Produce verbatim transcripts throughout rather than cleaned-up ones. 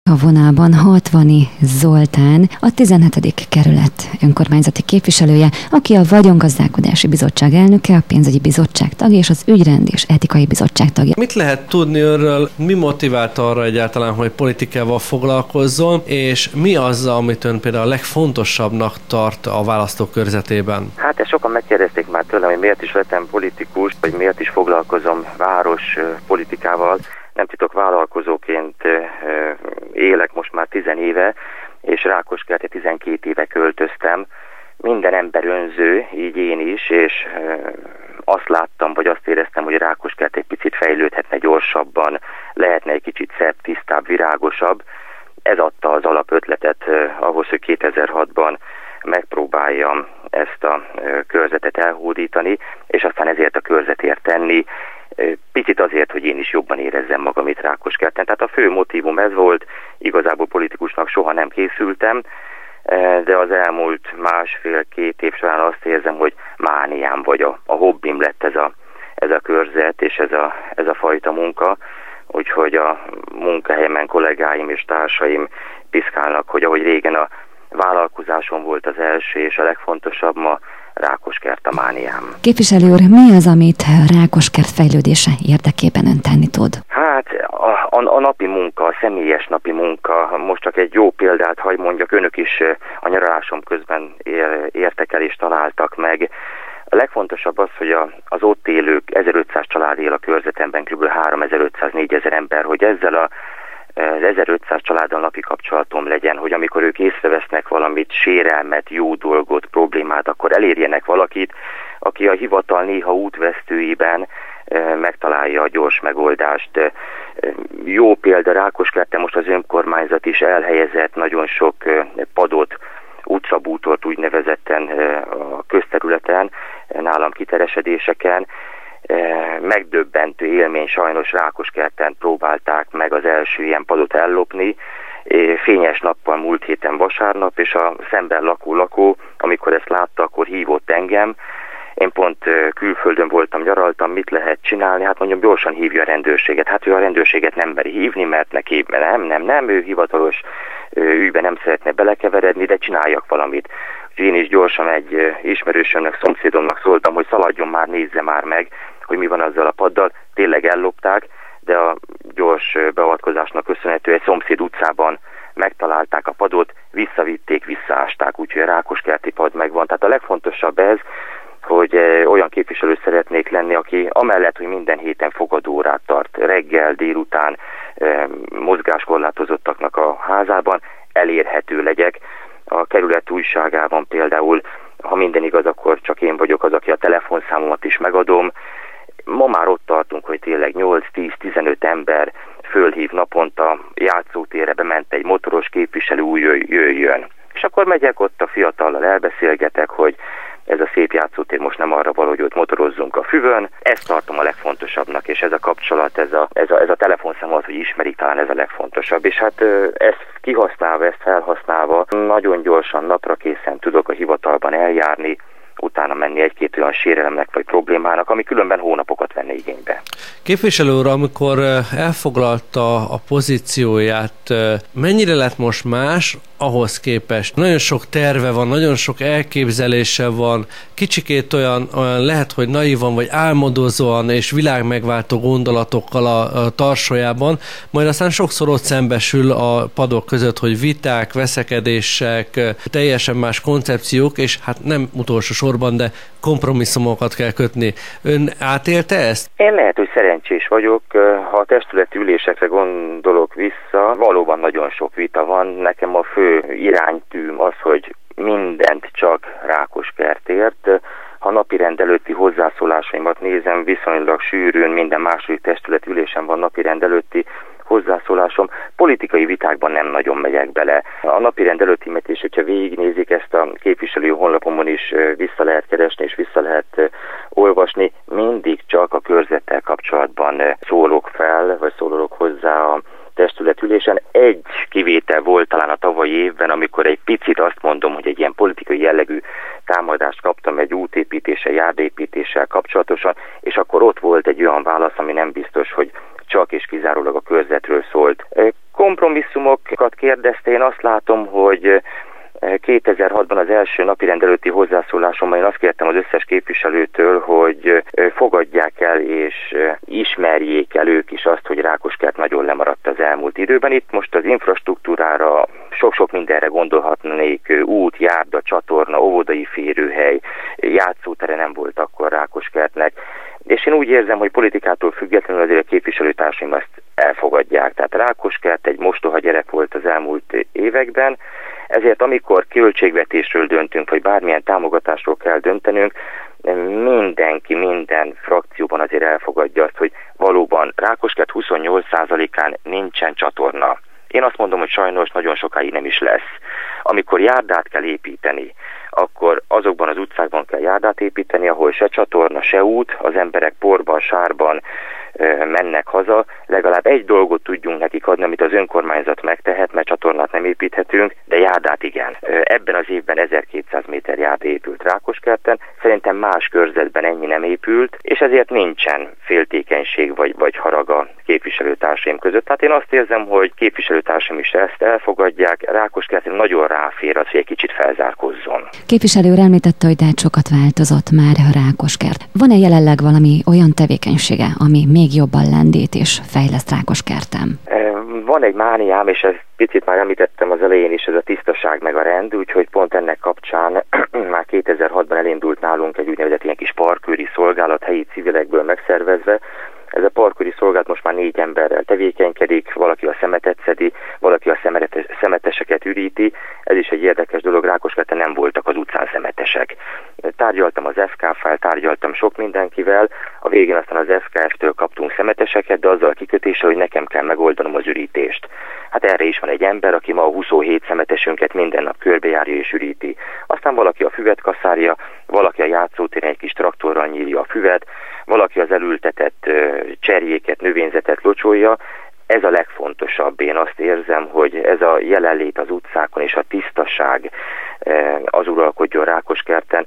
A vonalban Hatvani Zoltán, a tizenhetedik kerület önkormányzati képviselője, aki a Vagyongazdálkodási Bizottság elnöke, a Pénzügyi Bizottság tagja és az Ügyrend és Etikai Bizottság tagja. Mit lehet tudni önről, mi motiválta arra egyáltalán, hogy politikával foglalkozzon, és mi az, amit ön például a legfontosabbnak tart a választókörzetében? Hát ezt sokan megkérdezték már tőlem, hogy miért is lettem politikus, vagy miért is foglalkozom város politikával. Nem titok, vállalkozóként élek most már tizen éve, és Rákoskertre tizenkét éve költöztem. Minden ember önző, így én is, és azt láttam, vagy azt éreztem, hogy Rákoskert egy picit fejlődhetne gyorsabban, lehetne egy kicsit szebb, tisztább, virágosabb. Ez adta az alapötletet ahhoz, hogy kétezer-hatban megpróbáljam ezt a körzetet elhódítani, és aztán ezért a körzetért tenni. Picit azért, hogy én is jobban érezzem magam itt Rákoskerten. Tehát a fő motívum ez volt, igazából politikusnak soha nem készültem, de az elmúlt másfél-két év során azt érzem, hogy mániám vagy a, a hobbim lett ez a, ez a körzet és ez a, ez a fajta munka, úgyhogy a munkahelyemen kollégáim és társaim piszkálnak, hogy ahogy régen a vállalkozásom volt az első és a legfontosabb, ma Rákoskert a mániám. Képviselő úr, mi az, amit Rákoskert fejlődése érdekében ön tenni tud? Hát a, a, a napi munka, a személyes napi munka, most csak egy jó példát hagy mondjak, önök is a nyaralásom közben ér, értek el és találtak meg. A legfontosabb az, hogy a, az ott élők, ezerötszáz család él a körzetemben, kb. háromezer-ötszáz-négyezer ember, hogy ezzel a az ezerötszáz családdal napi kapcsolatom legyen, hogy amikor ők észrevesznek valamit, sérelmet, jó dolgot, problémát, akkor elérjenek valakit, aki a hivatal néha útvesztőiben e, megtalálja a gyors megoldást. E, jó példa, Rákoskerten most az önkormányzat is elhelyezett nagyon sok e, padot, utcabútort úgynevezetten e, a közterületen, e, nálam kiteresedéseken. Megdöbbentő élmény, sajnos Rákoskerten próbálták meg az első ilyen padot ellopni. Fényes nappal múlt héten vasárnap, és a szemben lakó lakó, amikor ezt látta, akkor hívott engem. Én pont külföldön voltam, nyaraltam, mit lehet csinálni? Hát mondjam, gyorsan hívja a rendőrséget. Hát ő a rendőrséget nem meri hívni, mert neki nem, nem, nem, ő hivatalos ügyben nem szeretne belekeveredni, de csináljak valamit. Én is gyorsan egy ismerősömnek, szomszédomnak szóltam, hogy szaladjon már, nézze már meg, hogy mi van azzal a paddal. Tényleg ellopták, de a gyors beavatkozásnak köszönhető egy szomszéd utcában megtalálták a padot, visszavitték, visszaásták, úgyhogy a rákoskerti pad megvan. Tehát a legfontosabb ez, hogy olyan képviselő szeretnék lenni, aki amellett, hogy minden héten fogadórát tart, reggel, délután mozgáskorlátozottaknak a házában, elérhető legyek. A kerület újságában például, ha minden igaz, akkor csak én vagyok az, aki a telefonszámomat is megadom. Ma már ott tartunk, hogy tényleg nyolc-tíz-tizenöt ember fölhív naponta, játszótérre bement egy motoros képviselő, új jöjjön. És akkor megyek ott a fiatallal, elbeszélgetek, hogy ez a szép játszótér most nem arra való, hogy ott motorozzunk a füvön. Ezt tartom a legfontosabbnak, és ez a kapcsolat, ez a, ez a, ez a telefonszámot, hogy ismerik, talán ez a legfontosabb. És hát ezt kihasználva, ezt felhasználva, nagyon gyorsan, napra készen tudok a hivatalban eljárni, utána menni egy-két olyan sérelemnek vagy problémának, ami különben hónapokat venne igénybe. Képviselő úr, amikor elfoglalta a pozícióját, mennyire lett most más ahhoz képest? Nagyon sok terve van, nagyon sok elképzelése van, kicsikét olyan, olyan lehet, hogy naívan vagy álmodozóan és világmegváltó gondolatokkal a, a tarsójában, majd aztán sokszor ott szembesül a padok között, hogy viták, veszekedések, teljesen más koncepciók, és hát nem utolsó sorban, de kompromisszumokat kell kötni. Ön átélte ezt? Én lehet, hogy szerencsés vagyok. Ha a testületi ülésekre gondolok vissza, valóban nagyon sok vita van. Nekem a fő iránytűm az, hogy mindent csak Rákoskertért. Ha napirend előtti hozzászólásaimat nézem, viszonylag sűrűn minden második testületi ülésen van napirend előtti hozzászólásom. Politikai vitákban nem nagyon megyek bele. A napirend előtti metés, hogyha végignézik, ezt a képviselő honlapomon is vissza lehet keresni és vissza lehet olvasni, mindig csak a körzettel kapcsolatban szólok fel, vagy szólok hozzá a testületülésen. Egy kivétel volt talán a tavalyi évben, amikor egy picit azt mondom, hogy egy ilyen politikai jellegű támadást kaptam egy útépítéssel, járdaépítéssel kapcsolatosan, és akkor ott volt egy olyan válasz, ami nem biztos, hogy csak és kizárólag a körzetről szólt. kompromisszumokat kérdezte, én azt látom, hogy kétezer-hatban az első napirend előtti hozzászólásomban én azt kértem az összes képviselőtől, hogy fogadják el és ismerjék el ők is azt, hogy Rákoskert nagyon lemaradt az elmúlt időben. Itt most az infrastruktúrára, sok-sok mindenre gondolhatnék, út, járda, csatorna, óvodai férőhely, játszótere nem volt akkor Rákoskertnek. És én úgy érzem, hogy politikától függetlenül azért a képviselőtársaim ezt elfogadják. Tehát Rákoskert egy mostoha gyerek volt az elmúlt években, ezért amikor költségvetésről döntünk, vagy bármilyen támogatásról kell döntenünk, mindenki, minden frakcióban azért elfogadja azt, hogy valóban Rákoskert huszonnyolc százalékán nincsen csatorna. Én azt mondom, hogy sajnos nagyon sokáig nem is lesz. Amikor járdát kell építeni, akkor azokban az utcákban kell járdát építeni, ahol se csatorna, se út, az emberek porban, sárban mennek haza, legalább egy dolgot tudjunk nekik adni, amit az önkormányzat megtehet, mert csatornát nem építhetünk, de járdát igen. Ebben az évben ezerkétszáz méter járda épült Rákoskerten, szerintem más körzetben ennyi nem épült, és ezért nincsen féltékenység vagy, vagy harag a képviselőtársaim között. Tehát én azt érzem, hogy képviselőtársaim is ezt elfogadják, Rákoskerten nagyon ráfér az, hogy egy kicsit felzárkózzon. Képviselő úr említette, hogy de sokat változott már a Rákoskert. Van-e jelenleg valami olyan tevékenysége, ami még jobban lendít és fejleszt Rákoskerten? Van egy mániám, és ezt picit már említettem az elején is, ez a tisztaság meg a rend, úgyhogy pont ennek kapcsán már kétezer-hatban elindult nálunk egy úgynevezett ilyen kis parkőri szolgálat, helyi civilekből megszervezve. Ez a parkőri szolgálat most már négy emberrel tevékenykedik, valaki a szemetet szedi, valaki a szemetes, szemeteseket üríti. Ez is egy érdekes dolog, Rákoskerten nem voltak az utcán szemetesek. Tárgyaltam az ef ká ef-fel, tárgyaltam sok mindenkivel, a végén aztán az ef ká ef-től kaptunk szemeteseket, de azzal a kikötéssel, hogy nekem kell megoldanom az ürítést. Hát erre is van egy ember, aki ma a huszonhét szemetesünket minden nap körbejárja és üríti. Aztán valaki a füvet kaszárja, valaki a játszótéren egy kis traktorral nyírja a füvet, valaki az elültetett cserjéket, növényzetet locsolja. Ez a legfontosabb. Én azt érzem, hogy ez a jelenlét az utcákon és a tisztaság az uralkodjon Rákoskerten.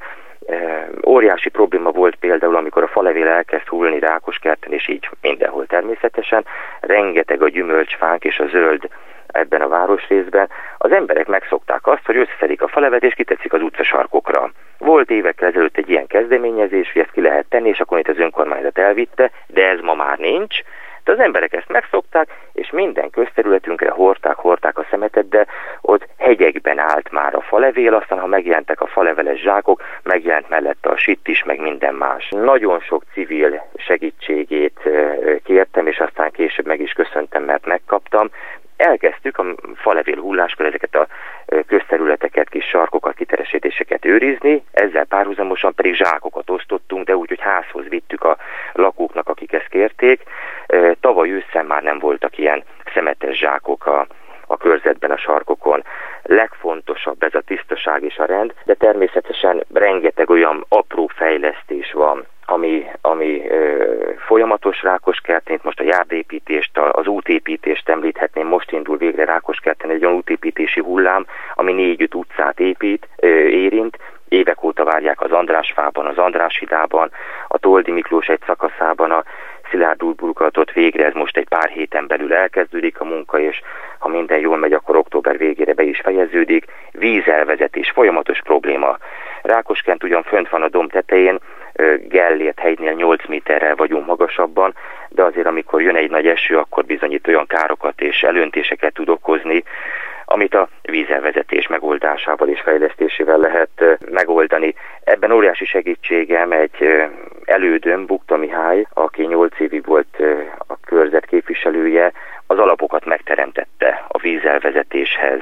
Óriási probléma volt például, amikor a falevél elkezd hullani Rákoskerten, és így mindenhol természetesen. Rengeteg a gyümölcsfánk és a zöld ebben a városrészben. Az emberek megszokták azt, hogy összeszedik a falevet és kitetszik az utcasarkokra. Volt évekkel ezelőtt egy ilyen kezdeményezés, hogy ezt ki lehet tenni, és akkor itt az önkormányzat elvitte, de ez ma már nincs. De az emberek ezt megszokták, és minden közterületünkre hordták, hordták a szemetet, de ott hegyekben állt már a falevél, aztán ha megjelentek a faleveles zsákok, megjelent mellette a sitt is, meg minden más. Nagyon sok civil segítségét kértem, és aztán később meg is köszöntem, mert megkaptam. Elkezdtük a falevél hulláskor ezeket a közterületeket, kis sarkokat, kiteresítéseket őrizni, ezzel párhuzamosan pedig zsákokat osztottunk, de úgy, hogy házhoz vittük a lakóknak, akik ezt kérték. Tavaly ősszel már nem voltak ilyen szemetes zsákok a, a körzetben, a sarkokon. Legfontosabb ez a tisztaság és a rend, de természetesen rengeteg olyan apró fejlesztés van, ami, ami ö, folyamatos Rákoskerten, most a járdépítést, az útépítést említhetném, most indul végre Rákoskerten egy olyan útépítési hullám, ami négy-öt utcát épít, ö, érint. Évek óta várják az Andrásfában, az Andráshidában, a Toldi Miklós egy szakaszában a szilárd útburkolatot végre, ez most egy pár héten belül elkezdődik a munka, és ha minden jól megy, akkor október végére be is fejeződik. Vízelvezetés, folyamatos probléma. Rákoskert ugyan fönt van a domb tetején, Gellért hegynél nyolc méterrel vagyunk magasabban, de azért amikor jön egy nagy eső, akkor bizonyít olyan károkat és elöntéseket tud okozni, amit a vízelvezetés megoldásával és fejlesztésével lehet megoldani. Ebben óriási segítségem egy elődöm, Bukta Mihály, aki nyolc évig volt a körzet képviselője, az alapokat megteremtette a vízelvezetéshez.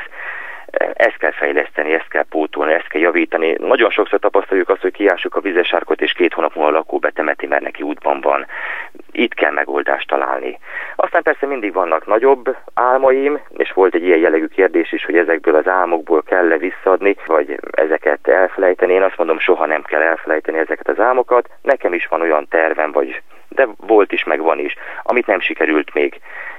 Ezt kell fejleszteni, ezt kell pótolni, ezt kell javítani. Nagyon sokszor tapasztaljuk azt, hogy kiássuk a vizesárkot, és két hónap múlva a lakó betemeti, mert neki útban van. Itt kell megoldást találni. Aztán persze mindig vannak nagyobb álmaim, és volt egy ilyen jellegű kérdés is, hogy ezekből az álmokból kell-e visszaadni, vagy ezeket elfelejteni. Én azt mondom, soha nem kell elfelejteni ezeket az álmokat. Nekem is van olyan tervem, vagy, de volt is, meg van is, amit nem sikerült még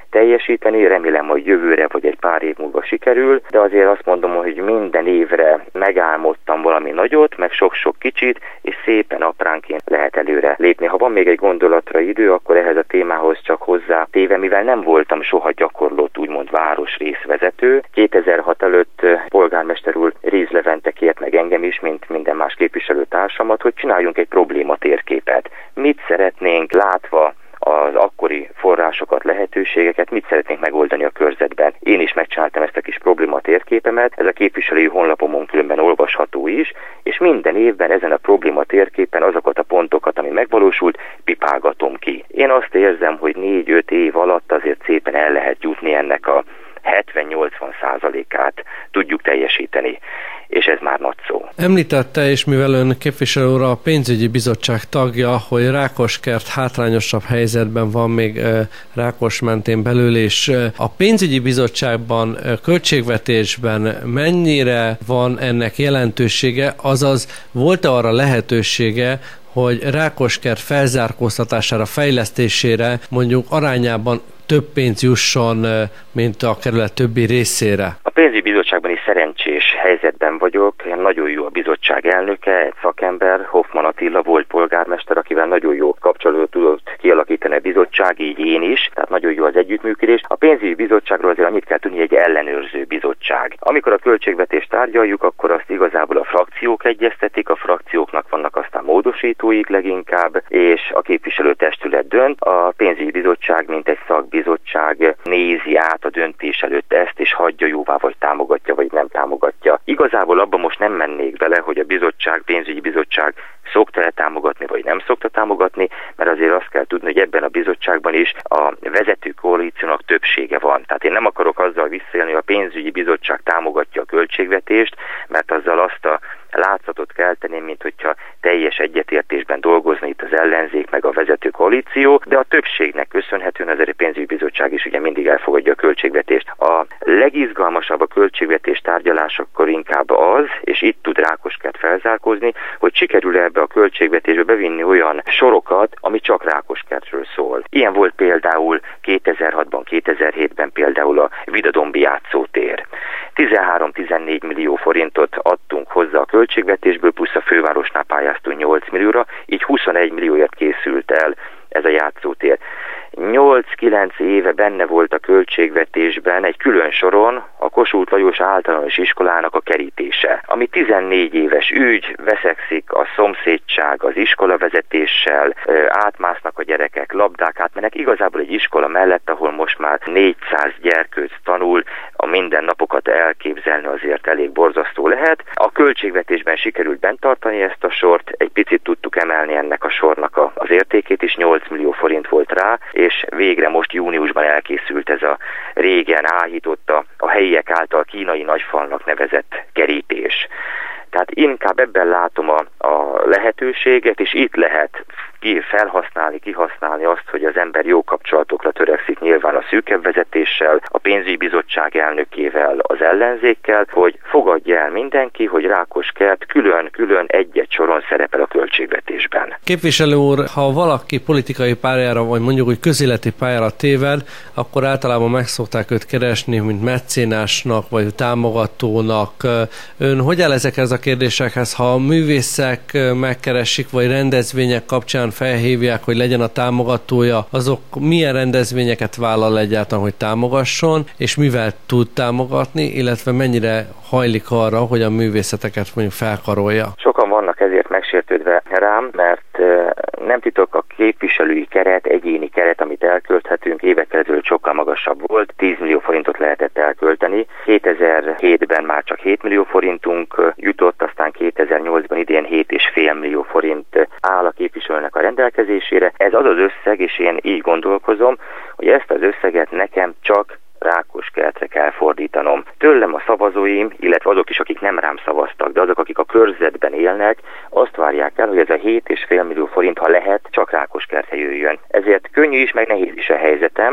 teljesíteni, remélem, hogy jövőre vagy egy pár év múlva sikerül, de azért azt mondom, hogy minden évre megálmodtam valami nagyot, meg sok-sok kicsit, és szépen apránként lehet előre lépni. Ha van még egy gondolatra idő, akkor ehhez a témához csak hozzá téve, mivel nem voltam soha gyakorlott úgymond városrészvezető. kétezer-hat előtt polgármester úr Réz Levente kért meg engem is, mint minden más képviselőtársamat, hogy csináljunk egy problématérképet. Mit szeretnénk látva az akkori forrásokat, lehetőségeket, mit szeretnénk megoldani a körzetben. Én is megcsináltam ezt a kis problématérképemet, ez a képviselői honlapomon különben olvasható is, és minden évben ezen a problématérképen azokat a pontokat, ami megvalósult, pipálgatom ki. Én azt érzem, hogy négy-öt év alatt azért szépen el lehet jutni ennek a hetven-nyolcvan százalékát tudjuk teljesíteni, és ez már nagy szó. Említette, és mivel ön képviselő úr a pénzügyi bizottság tagja, hogy Rákoskert hátrányosabb helyzetben van még Rákos mentén belül, és a pénzügyi bizottságban, költségvetésben mennyire van ennek jelentősége, azaz volt-e arra lehetősége, hogy Rákoskert felzárkóztatására, fejlesztésére mondjuk arányában több pénz jusson, mint a kerület többi részére? A pénzügyi bizottságban is szerencsés helyzetben vagyok. Nagyon jó a bizottság elnöke, egy szakember, Hoffman Attila volt polgármester, akivel nagyon jó kapcsolatot tudott kialakítani a bizottság, így én is, tehát nagyon jó az együttműködés. A pénzügyi bizottságról azért annyit kell tudni, egy ellenőrző bizottság. Amikor a költségvetést tárgyaljuk, akkor azt igazából a frakciók egyeztetik, a frakcióknak vannak aztán módosítóik leginkább, és a képviselőtestület dönt. A pénzügyi bizottság, mint egy szakbizottság nézi át a döntés előtt ezt, és hagyja jóvá, vagy támogatja, vagy nem támogatja. Igazából abban most nem mennék bele, hogy a bizottság, pénzügyi bizottság szokta-e támogatni, vagy nem szokta támogatni, mert azért azt kell tudni, hogy ebben a bizottságban is a vezető koalíciónak többsége van. Tehát én nem akarok azzal visszaélni, hogy a pénzügyi bizottság támogatja a költségvetést, mert azzal azt a látszatot kelteni, mint hogyha teljes egyetértésben dolgozni itt az ellenzék meg a vezető koalíció, de a többségnek köszönhetően az a pénzügyi bizottság is ugye mindig elfogadja a költségvetést. A legizgalmasabb a költségvetés tárgyalásokkor inkább az, és itt tud Rákoskert felzárkózni, hogy sikerül ebbe a költségvetésbe bevinni olyan sorokat, ami csak Rákoskertről szól. Ilyen volt például kétezer-hatban, kétezer-hétben például a Vidadombi játszótér. tizenhárom-tizennégy millió forintot adtunk hozzá a költségvetésből, plusz a fővárosnál pályáztunk nyolc millióra, így huszonegy millióért készült el ez a játszótér. nyolc-kilenc éve benne volt a költségvetésben egy külön soron a Kossuth Lajos általános iskolának a kerítése, ami tizennégy éves ügy, veszekszik a szomszédság az iskolavezetéssel, átmásznak a gyerekek, labdák átmennek, igazából egy iskola mellett, ahol most már négyszáz gyerkőc tanul, a mindennapokat elképzelni azért elég borzasztó lehet. A költségvetésben sikerült bent tartani ezt a sort, egy picit tudtuk emelni ennek a sornak a, az értékét is, nyolc millió forint volt rá, és végre most júniusban elkészült ez a régen áhított a, a helyiek által kínai nagyfalnak nevezett kerítés. Tehát inkább ebben látom a, a lehetőséget, és itt lehet ki felhasználni, kihasználni azt, hogy az ember jó kapcsolatokra törekszik nyilván a szűkebb vezetéssel, a pénzügyi bizottság elnökével, az ellenzékkel, hogy fogadja el mindenki, hogy Rákoskert külön-külön egy-egy soron szerepel a költségvetésben. Képviselő úr, ha valaki politikai pályára, vagy mondjuk úgy közéleti pályára téved, akkor általában meg szokták őt keresni, mint mecénásnak, vagy támogatónak. Ön hogy áll ezekhez a kérdésekhez, ha a művészek megkeresik, vagy rendezvények kapcsán felhívják, hogy legyen a támogatója, azok milyen rendezvényeket vállal egyáltalán, hogy támogasson, és mivel tud támogatni, illetve mennyire hajlik arra, hogy a művészeteket mondjuk felkarolja? Sokan vannak ezért megsértődve rám, mert nem titok, a képviselői keret, egyéni keret, amit elkölthetünk, évekkel ezelőtt sokkal magasabb volt, tíz millió forintot lehetett elkölteni. kétezer-hétben már csak hét millió forintunk jutott, aztán kétezer-nyolcban idén hét egész öt millió forint áll a képviselőnek a rendelkezésére. Ez az az összeg, és én így gondolkozom, hogy ezt az összeget nekem csak Rákoskertre kell fordítanom. Tőlem a szavazóim, illetve azok is, akik nem rám szavaztak, de azok, akik a körzetben élnek, azt várják el, hogy ez a hét egész öt millió forint, ha lehet, csak Rákoskertre jöjjön. Ezért könnyű is, meg nehéz is a helyzetem,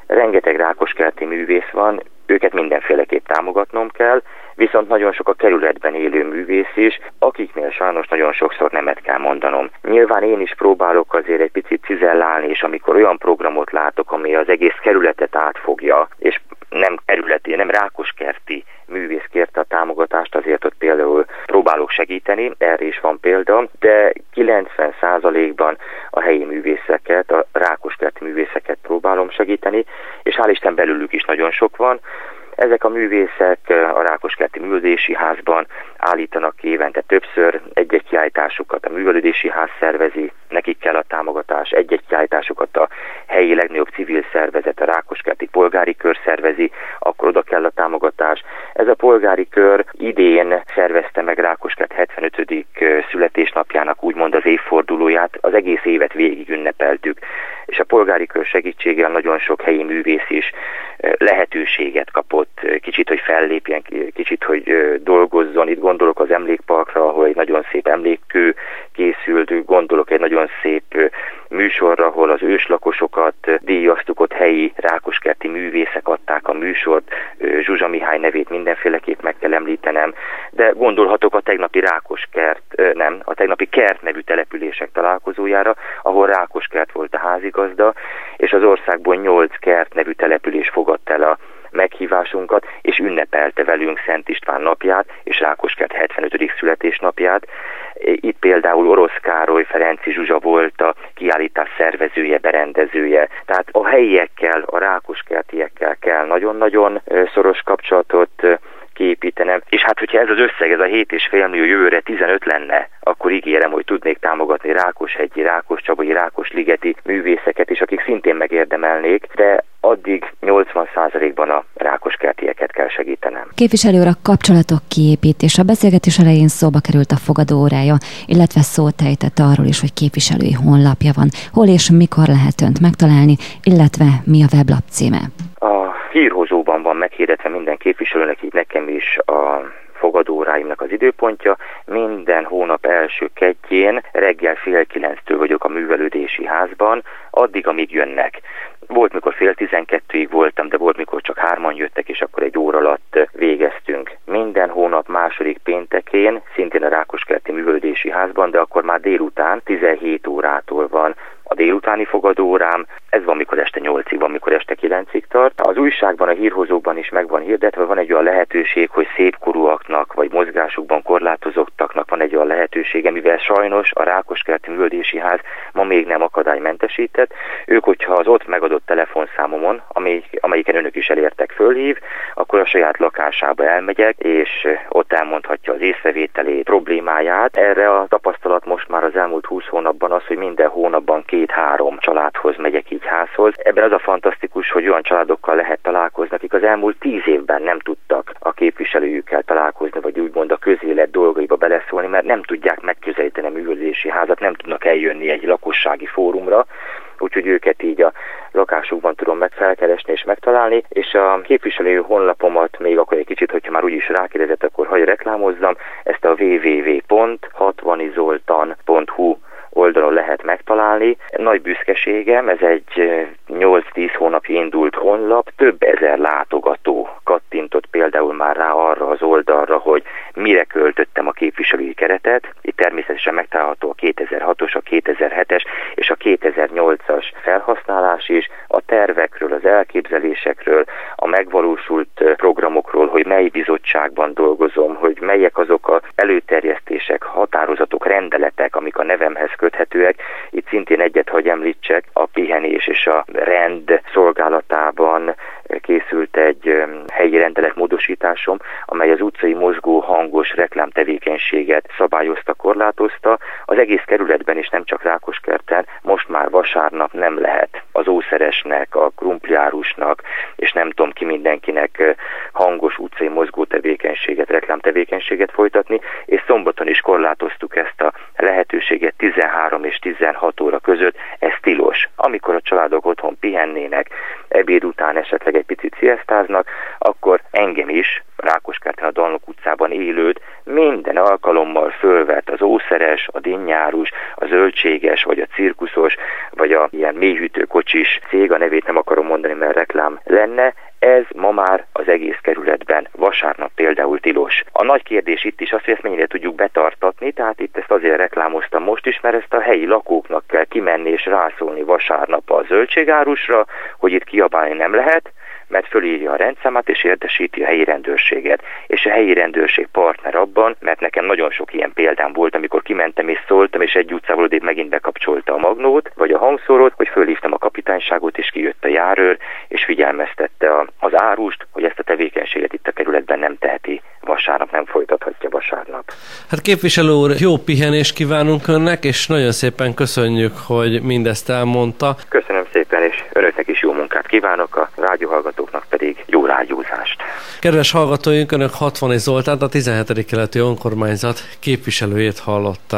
rengeteg rákoskerti művész van, őket mindenféleképp támogatnom kell, viszont nagyon sok a kerületben élő művész is, akiknél sajnos nagyon sokszor nemet kell mondanom. Nyilván én is próbálok azért egy picit cizellálni, és amikor olyan programot látok, ami az egész kerületet átfogja, és nem kerületi, nem rákoskerti művész kérte a támogatást, azért ott például próbálok segíteni, erre is van példa, de kilencven százalékban a helyi művészeket, a rákoskerti művészeket próbálom segíteni, és hál' Isten belőlük is nagyon sok van. Ezek a művészek a Rákoskerti Művelődési Házban állítanak ki évente többször, egy-egy kiállításukat a Művelődési Ház szervezi, nekik kell a támogatás, egy-egy kiállításukat a helyi legnagyobb civil szervezet, a Rákoskerti Polgári Kör szervezi, akkor oda kell a támogatás. Ez a polgári kör idén szervezte meg Rákoskert hetvenötödik születésnapjának úgymond az évfordulóját, az egész évet végig ünnepeltük, és a polgári kör segítségével nagyon sok helyi művész is lehetőséget kapott, kicsit, hogy fellépjen, kicsit, hogy dolgozzon. Itt gondolok az emlékparkra, ahol egy nagyon szép emlékkő készült, gondolok egy nagyon szép műsorra, ahol az őslakosokat díjaztuk, ott helyi rákoskerti művészek adták a műsort, Zsuzsa Mihály nevét mindenféleképp meg kell említenem, de gondolhatok a tegnapi Rákoskert, nem, a tegnapi Kert nevű települések találkozójára, ahol Rákoskert volt a házigazda, és az országból nyolc Kert nevű település fogadta el a meghívásunkat, és ünnepelte velünk Szent István napját, és Rákoskert hetvenötödik születésnapját. Itt például Orosz Károly, Ferenczy Zsuzsa volt a kiállítás szervezője, berendezője. Tehát a helyiekkel, a rákoskertiekkel kell nagyon-nagyon szoros kapcsolatot kiépítenem. És hát, hogyha ez az összeg, ez a hét és fél millió jövőre tizenöt lenne, akkor ígérem, hogy tudnék támogatni Rákoshegyi, Rákoscsabai, Rákosligeti művészeket is, akik szintén megérdemelnék, de addig nyolcvan százalékban a rákoskertieket kell segítenem. Képviselő úr, a kapcsolatok kiépítése. A beszélgetés elején szóba került a fogadóórája, illetve szót ejtett arról is, hogy képviselői honlapja van. Hol és mikor lehet önt megtalálni, illetve mi a weblap címe? A hírhozóban van meghirdetve minden képviselőnek, így nekem is a fogadóóráimnak az időpontja. Minden hónap első kedjén reggel fél kilenctől vagyok a Művelődési Házban, addig, amíg jönnek. Volt, mikor fél tizenkettőig voltam, de volt, mikor csak hárman jöttek, és akkor egy óra alatt végeztünk. Minden hónap második péntekén, szintén a Rákoskerti Művelődési Házban, de akkor már délután tizenhét órától van a délutáni fogadóórám. Ez van, mikor este nyolcig, van, mikor este kilencig tart. Az újságban, a hírhozókban is meg van hirdetve, van egy olyan lehetőség, hogy szépkorúaknak vagy mozgásukban korlátozottaknak van egy olyan lehetősége, mivel sajnos a Rákoskerti Művelődési Ház ma még nem akadálymentesített. Ők, hogyha az ott megadott telefonszámomon, amelyik, amelyiken önök is elértek, fölhív, akkor a saját lakásába elmegyek, és ott elmondhatja az észrevételét, problémáját. Erre a tapasztalat most már az elmúlt húsz hónapban az, hogy minden hónapban két-három családhoz megyek így házhoz. Ebben az a fantasztikus, hogy olyan családokkal lehet találkozni, akik az elmúlt tíz évben nem tudtak a képviselőjükkel találkozni, vagy úgymond a közélet dolgaiba beleszólni, mert nem tudják megközelíteni a művelődési házat, nem tudnak eljönni egy lakossági fórumra, úgyhogy őket így a lakásukban tudom meg felkeresni és megtalálni, és a képviselő honlapomat még akkor egy kicsit, hogyha már úgyis rákérdezett, akkor hagyj reklámozzam, ezt a double-u double-u double-u pont hatvanizoltan pont hu oldalon lehet megtalálni. Nagy büszkeségem, ez egy nyolc-tíz hónapja indult honlap, több ezer látogató kattintott például már rá arra az oldalra, hogy mire költöttem a képviselői keretet. Itt természetesen megtalálható a kétezer-hatos, a kétezer-hetes és a kétezer-nyolcas felhasználás is, a tervekről, az elképzelésekről, a megvalósult programokról, hogy mely bizottságban dolgozom, hogy melyek azok az előterjesztések, határozatok, rendeletek, amik a nevemhez köthetőek. Itt szintén egyet, hogy említsek, a pihenés és a rend szolgálatában készült egy helyi rendelet módosításom, amely az utcai mozgó hangos reklámtevékenységet szabályozta, korlátozta. Az egész kerületben és nem csak Rákoskerten most már vasárnap nem lehet az ószeresnek, a krumpliárusnak, és nem tudom ki mindenkinek hangos utcai mozgó tevékenységet, reklámtevékenységet folytatni, és szombaton is korlátoztuk ezt a lehetőséget tizenhárom és tizenhat óra között, ez tilos. Amikor a családok otthon pihennének, ebéd után esetleg egy picit sziasztáznak, akkor engem is Rákoskerten a Dalnok utcában élőt minden alkalommal fölvett az ószeres, a dinnyárus, a zöldséges, vagy a cirkuszos, vagy a ilyen mélyhűtőkocsis cég, a nevét nem akarom mondani, mert reklám lenne. Ez ma már az egész kerületben vasárnap például tilos. A nagy kérdés itt is az, hogy ezt mennyire tudjuk betartatni, tehát itt ezt azért reklámoztam most is, mert ezt a helyi lakóknak kell kimenni és rászólni vasárnap a zöldségárusra, hogy itt kiabálni nem lehet, mert fölírja a rendszámát és értesíti a helyi rendőrséget. És a helyi rendőrség partner abban, mert nekem nagyon sok ilyen példám volt, amikor kimentem és szóltam, és egy utcával odébb megint bekapcsolta a magnót, vagy a hangszórót, hogy fölhívtam a kapitányságot, és kijött a járőr, és figyelmeztette a, az árust, hogy ezt a tevékenységet itt a kerületben nem teheti vasárnap, nem folytathatja vasárnap. Hát képviselő úr, jó pihenést kívánunk önnek, és nagyon szépen köszönjük, hogy mindezt elmondta. Köszönöm szépen, és önöknek is jó munkát kívánok, a rádióhallgatóknak pedig jó rádiózást. Kedves hallgatóink, önök Hatvani Zoltánt, a tizenhetedik kerületi önkormányzat képviselőjét hallották.